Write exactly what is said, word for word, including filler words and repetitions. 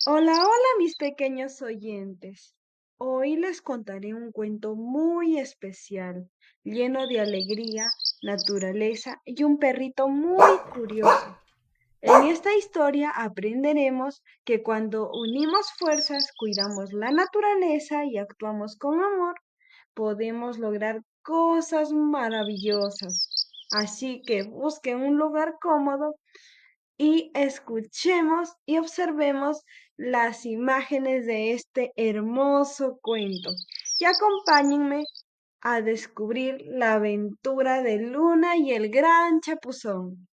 Hola, hola mis pequeños oyentes. Hoy les contaré un cuento muy especial, lleno de alegría, naturaleza y un perrito muy curioso. En esta historia aprenderemos que cuando unimos fuerzas, cuidamos la naturaleza y actuamos con amor, podemos lograr cosas maravillosas. Así que busquen un lugar cómodo y escuchemos y observemos las imágenes de este hermoso cuento. Y acompáñenme a descubrir la aventura de Luna y el gran chapuzón.